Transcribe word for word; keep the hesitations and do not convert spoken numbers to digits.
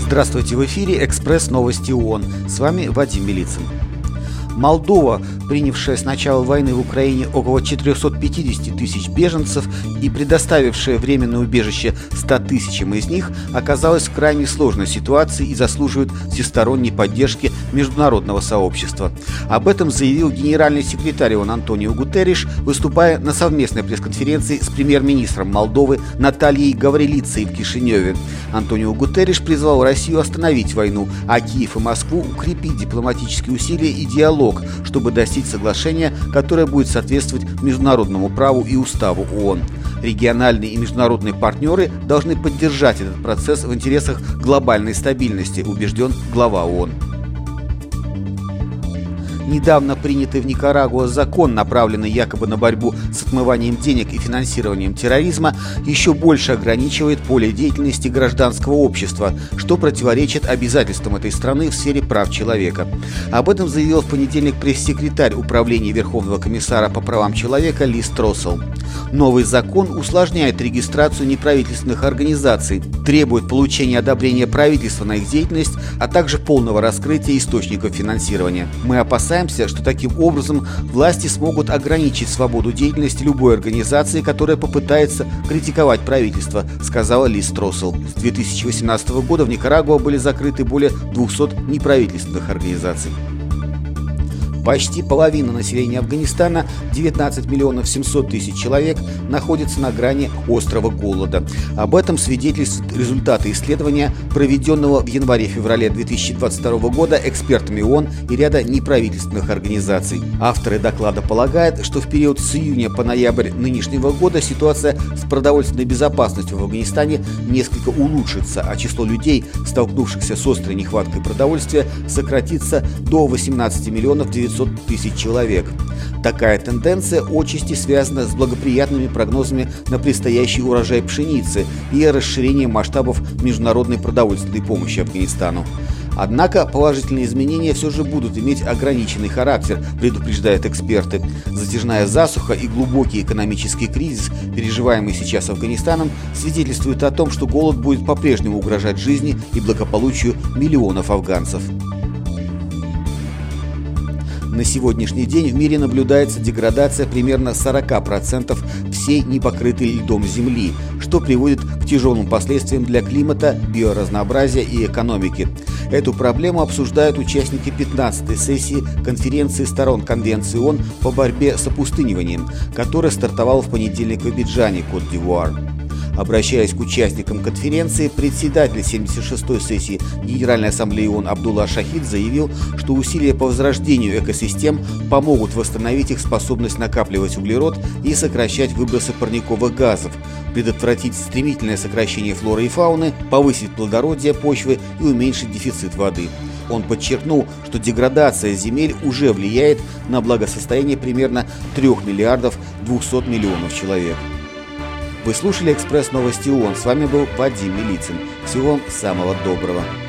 Здравствуйте, в эфире «Экспресс новости ООН». С вами Вадим Милицын. Молдова, принявшая с начала войны в Украине около четырехсот пятидесяти тысяч беженцев и предоставившая временное убежище ста тысячам из них, оказалась в крайне сложной ситуации и заслуживает всесторонней поддержки международного сообщества. Об этом заявил генеральный секретарь ООН Антонио Гутерриш, выступая на совместной пресс-конференции с премьер-министром Молдовы Натальей Гаврилицей в Кишиневе. Антонио Гутерриш призвал Россию остановить войну, а Киев и Москву укрепить дипломатические усилия и диалог, чтобы достичь соглашения, которое будет соответствовать международному праву и уставу ООН. Региональные и международные партнеры должны поддержать этот процесс в интересах глобальной стабильности, убежден глава ООН. Недавно принятый в Никарагуа закон, направленный якобы на борьбу с отмыванием денег и финансированием терроризма, еще больше ограничивает поле деятельности гражданского общества, что противоречит обязательствам этой страны в сфере прав человека. Об этом заявил в понедельник пресс-секретарь Управления Верховного комиссара по правам человека Ли Строссел. Новый закон усложняет регистрацию неправительственных организаций, требует получения одобрения правительства на их деятельность, а также полного раскрытия источников финансирования. Мы опасаемся, что таким образом власти смогут ограничить свободу деятельности любой организации, которая попытается критиковать правительство, сказала Ли Строссел. С две тысячи восемнадцатого года в Никарагуа были закрыты более двухсот неправительственных организаций. Почти половина населения Афганистана, девятнадцать миллионов семьсот тысяч человек, находится на грани острого голода. Об этом свидетельствуют результаты исследования, проведенного в январе-феврале две тысячи двадцать второго года экспертами ООН и ряда неправительственных организаций. Авторы доклада полагают, что в период с июня по ноябрь нынешнего года ситуация с продовольственной безопасностью в Афганистане несколько улучшится, а число людей, столкнувшихся с острой нехваткой продовольствия, сократится до восемнадцати миллионов девятисот тысяч человек. Такая тенденция отчасти связана с благоприятными прогнозами на предстоящий урожай пшеницы и расширением масштабов международной продовольственной помощи Афганистану. Однако положительные изменения все же будут иметь ограниченный характер, предупреждают эксперты. Затяжная засуха и глубокий экономический кризис, переживаемый сейчас Афганистаном, свидетельствуют о том, что голод будет по-прежнему угрожать жизни и благополучию миллионов афганцев. На сегодняшний день в мире наблюдается деградация примерно сорока процентов всей непокрытой льдом Земли, что приводит к тяжелым последствиям для климата, биоразнообразия и экономики. Эту проблему обсуждают участники пятнадцатой сессии конференции сторон Конвенции ООН по борьбе с опустыниванием, которая стартовала в понедельник в Абиджане, Кот-д'Ивуар. Обращаясь к участникам конференции, председатель семьдесят шестой сессии Генеральной Ассамблеи ООН Абдулла Шахид заявил, что усилия по возрождению экосистем помогут восстановить их способность накапливать углерод и сокращать выбросы парниковых газов, предотвратить стремительное сокращение флоры и фауны, повысить плодородие почвы и уменьшить дефицит воды. Он подчеркнул, что деградация земель уже влияет на благосостояние примерно трёх миллиардов двухсот миллионов человек. Вы слушали «Экспресс новости ООН». С вами был Вадим Милицын. Всего вам самого доброго.